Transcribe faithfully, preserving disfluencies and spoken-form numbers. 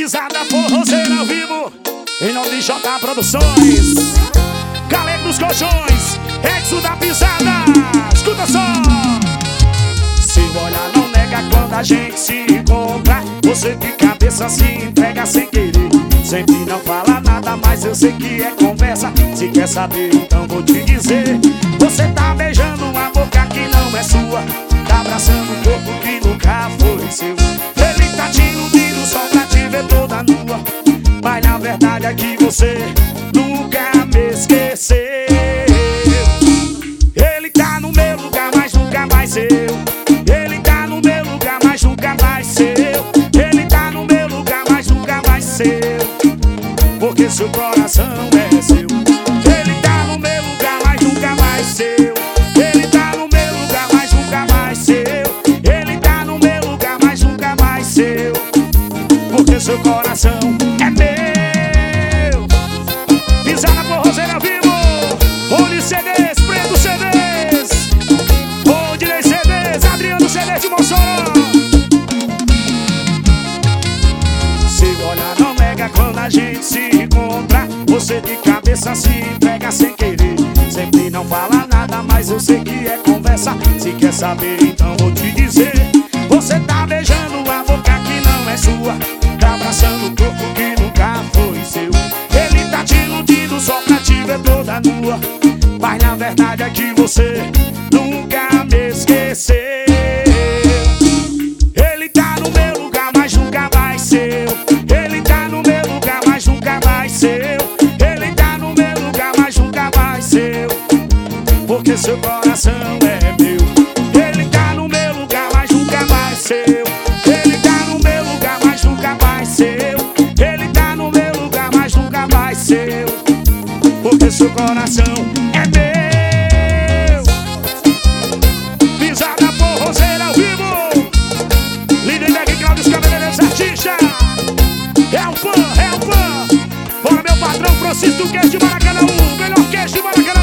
Pisada forrozeira ao vivo, em nome de J Produções, Galego dos Colchões, Exo da Pisada. Escuta só. Se olhar não nega quando a gente se encontra. Você de cabeça se entrega sem querer. Sempre não fala nada, mas eu sei que é conversa. Se quer saber, então vou te dizer. Você tá beijando uma boca que não é sua, tá abraçando um corpo que nunca foi seu. Ele tá te iludindo só pra te ver toda nua, mas na verdade é que você nunca me esqueceu. Ele tá no meu lugar, mas nunca vai ser eu. Ele tá no meu lugar, mas nunca vai ser eu. Ele tá no meu lugar, mas nunca vai ser eu, porque seu coração é seu. Ele tá no meu lugar, mas nunca vai ser eu. Ele tá no meu lugar, mas nunca vai ser eu. Ele tá no meu lugar, mas nunca vai ser eu, porque seu coração é meu. Pisada forrozeira ao vivo, Rony C Ds, Preto C Ds, Rodinei C Ds, Adriano C Ds de Mossoró. Se olhar não nega quando a gente se encontra. Você de cabeça se entrega sem querer. Sempre não fala nada, mas eu sei que é conversa. Se quer saber, então vou te dizer. Você tá beijando a boca que não é sua, tá abraçando o corpo que nunca foi seu. Ele tá te iludindo só pra te ver toda nua, mas na verdade é que você nunca me esqueceu. Ele tá no meu lugar, mas nunca vai ser eu. Ele tá no meu lugar, mas nunca vai ser eu. Ele tá no meu lugar, mas nunca vai ser eu, porque seu coração é meu. Ele tá no meu lugar, mas nunca vai ser eu. Ele tá no meu lugar, mas nunca vai ser eu. Ele tá no meu lugar, mas nunca vai ser eu, porque seu coração é meu. Pisada forrozeira ao vivo, líder da Guignal dos Cabeleireiros Artistas. É o fã, é o fã. Bora meu patrão Francisco Queijo de Maracanã, o melhor queijo de Maracanã.